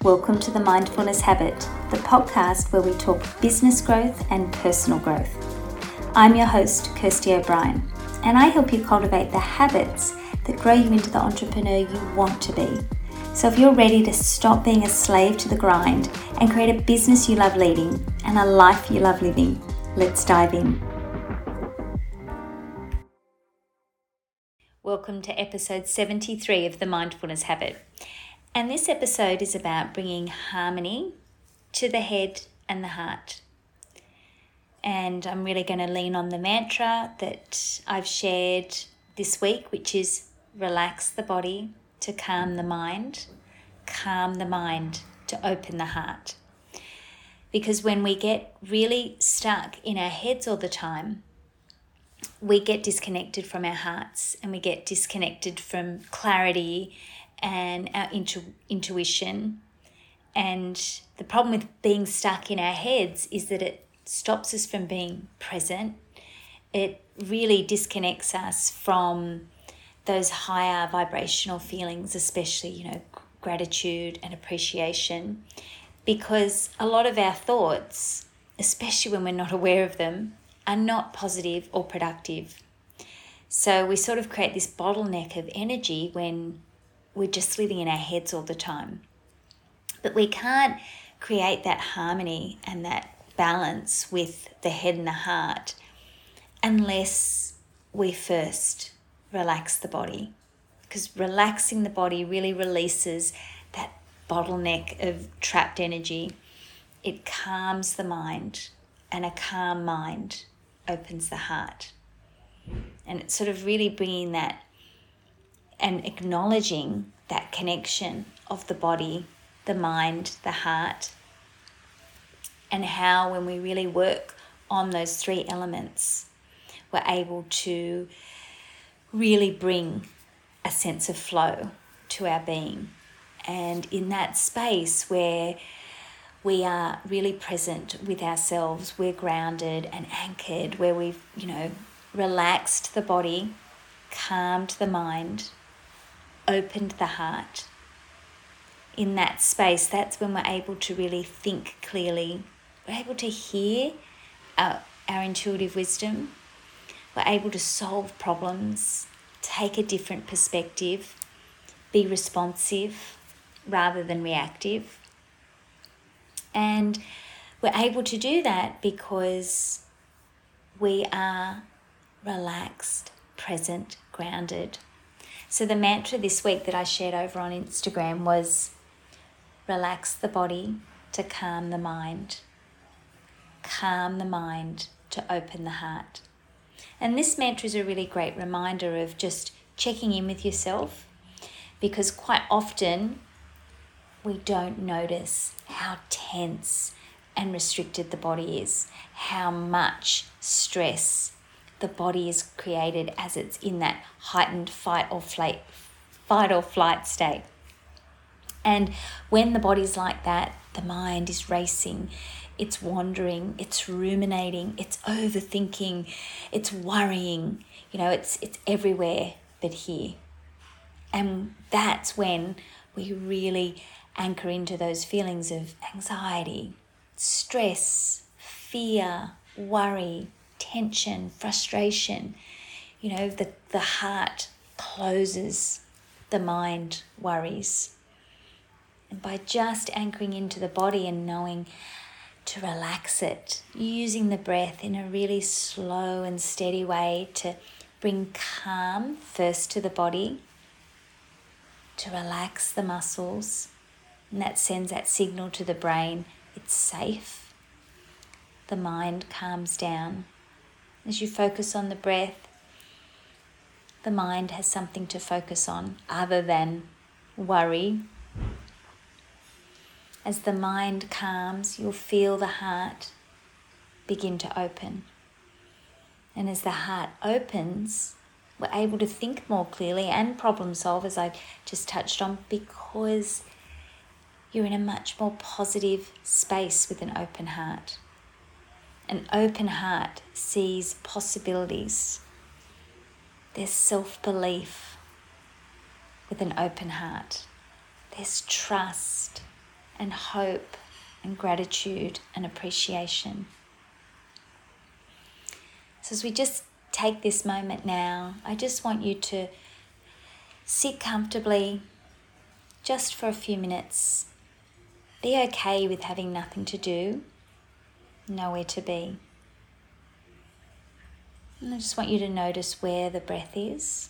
Welcome to the Mindfulness Habit, the podcast where we talk business growth and personal growth. I'm your host, Kirsty O'Brien, and I help you cultivate the habits that grow you into the entrepreneur you want to be. So if you're ready to stop being a slave to the grind and create a business you love leading and a life you love living, let's dive in. Welcome to episode 73 of the Mindfulness Habit. And this episode is about bringing harmony to the head and the heart. And I'm really going to lean on the mantra that I've shared this week, which is relax the body to calm the mind to open the heart. Because when we get really stuck in our heads all the time, we get disconnected from our hearts and we get disconnected from clarity and our intuition. And the problem with being stuck in our heads is that it stops us from being present. It really disconnects us from those higher vibrational feelings, especially, gratitude and appreciation, because a lot of our thoughts, especially when we're not aware of them, are not positive or productive. So we sort of create this bottleneck of energy when we're just living in our heads all the time. But we can't create that harmony and that balance with the head and the heart unless we first relax the body. Because relaxing the body really releases that bottleneck of trapped energy. It calms the mind, and a calm mind opens the heart. And it's sort of really bringing that and acknowledging that connection of the body, the mind, the heart, and how when we really work on those three elements, we're able to really bring a sense of flow to our being. And in that space where we are really present with ourselves, we're grounded and anchored, where we've, relaxed the body, calmed the mind, opened the heart. In that space, that's when we're able to really think clearly. We're able to hear our intuitive wisdom. We're able to solve problems, take a different perspective, be responsive rather than reactive. And we're able to do that because we are relaxed, present, grounded. So the mantra this week that I shared over on Instagram was relax the body to calm the mind to open the heart. And this mantra is a really great reminder of just checking in with yourself, because quite often we don't notice how tense and restricted the body is, how much stress the body is created as it's in that heightened fight or flight state. And when the body's like that, the mind is racing, it's wandering, it's ruminating, it's overthinking, it's worrying, it's everywhere but here. And that's when we really anchor into those feelings of anxiety, stress, fear, worry, tension, frustration. The heart closes, the mind worries. And by just anchoring into the body and knowing to relax it, using the breath in a really slow and steady way to bring calm first to the body, to relax the muscles, and that sends that signal to the brain, it's safe. The mind calms down. As you focus on the breath, the mind has something to focus on other than worry. As the mind calms, you'll feel the heart begin to open. And as the heart opens, we're able to think more clearly and problem solve, as I just touched on, because you're in a much more positive space with an open heart. An open heart sees possibilities. There's self-belief with an open heart. There's trust and hope and gratitude and appreciation. So as we just take this moment now, I just want you to sit comfortably just for a few minutes. Be okay with having nothing to do, nowhere to be. And I just want you to notice where the breath is.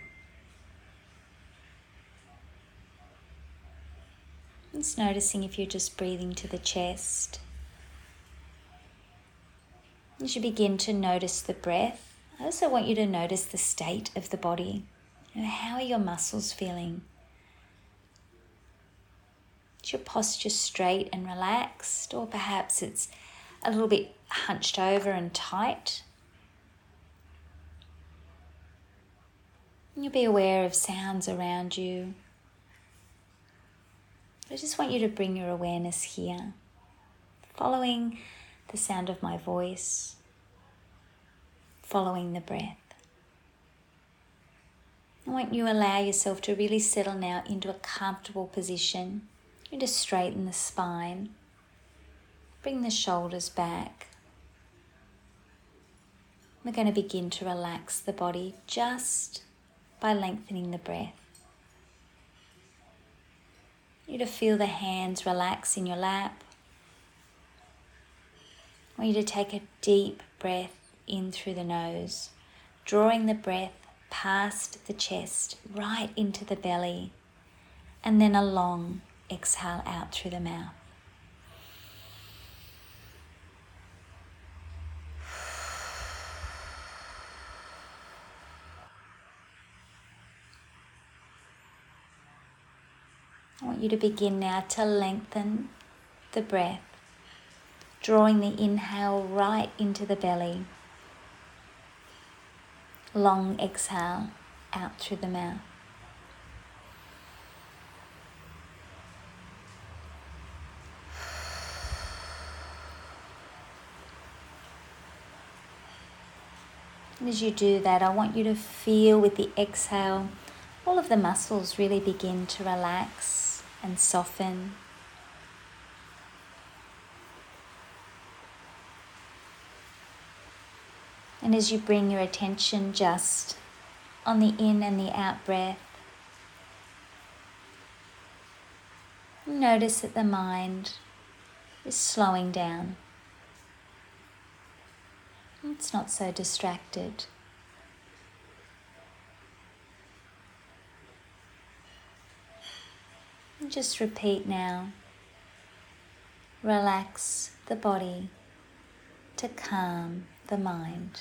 Just noticing if you're just breathing to the chest. As you begin to notice the breath, I also want you to notice the state of the body. How are your muscles feeling? Is your posture straight and relaxed, or perhaps it's a little bit hunched over and tight? You'll be aware of sounds around you. I just want you to bring your awareness here, following the sound of my voice, following the breath. I want you to allow yourself to really settle now into a comfortable position. You just straighten the spine, bring the shoulders back. We're going to begin to relax the body just by lengthening the breath. You to feel the hands relax in your lap. I want you to take a deep breath in through the nose, drawing the breath past the chest, right into the belly, and then a long exhale out through the mouth. I want you to begin now to lengthen the breath, drawing the inhale right into the belly. Long exhale out through the mouth. And as you do that, I want you to feel with the exhale, all of the muscles really begin to relax and soften. And as you bring your attention just on the in and the out breath, notice that the mind is slowing down. It's not so distracted. And just repeat now. Relax the body to calm the mind.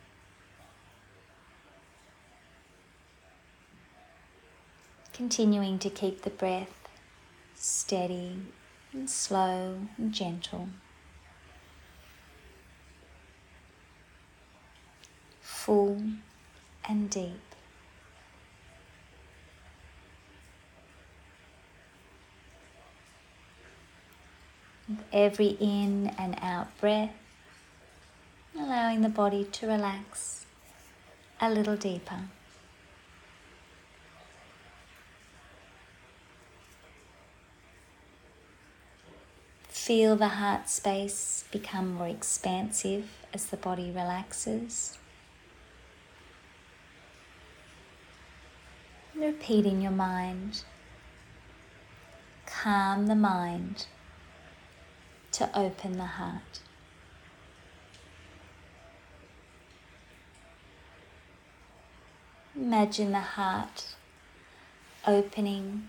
Continuing to keep the breath steady and slow and gentle. Full and deep. With every in and out breath, allowing the body to relax a little deeper. Feel the heart space become more expansive as the body relaxes. Repeat in your mind, calm the mind to open the heart. Imagine the heart opening,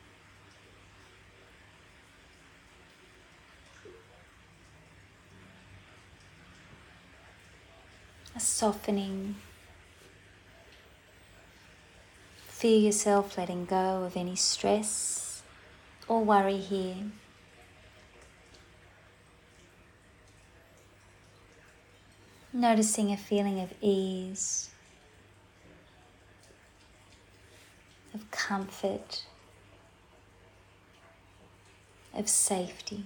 a softening. Feel yourself letting go of any stress or worry here. Noticing a feeling of ease, of comfort, of safety,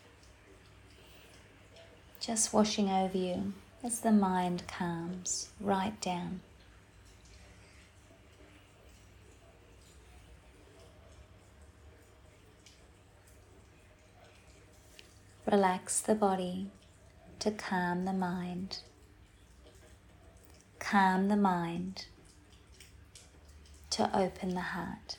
just washing over you as the mind calms right down. Relax the body to calm the mind. Calm the mind to open the heart.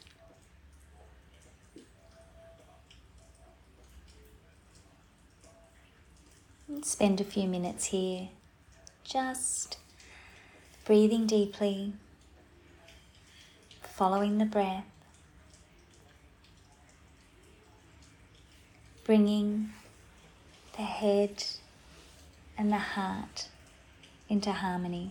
And spend a few minutes here just breathing deeply, following the breath, bringing the head and the heart into harmony.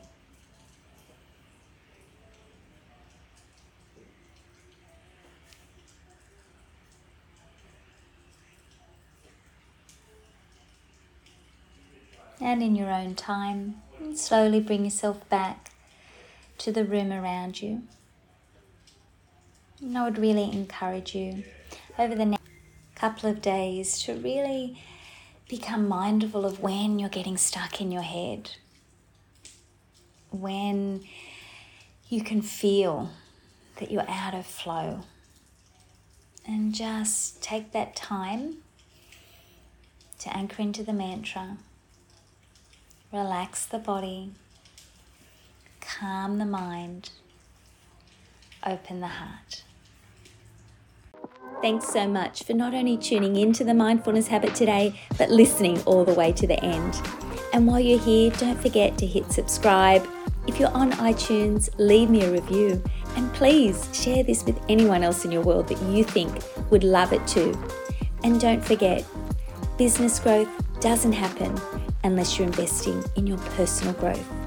And in your own time, slowly bring yourself back to the room around you. And I would really encourage you over the next couple of days to really become mindful of when you're getting stuck in your head, when you can feel that you're out of flow, and just take that time to anchor into the mantra. Relax the body, calm the mind, open the heart. Thanks so much for not only tuning into the Mindfulness Habit today, but listening all the way to the end. And while you're here, don't forget to hit subscribe. If you're on iTunes, leave me a review. And please share this with anyone else in your world that you think would love it too. And don't forget, business growth doesn't happen unless you're investing in your personal growth.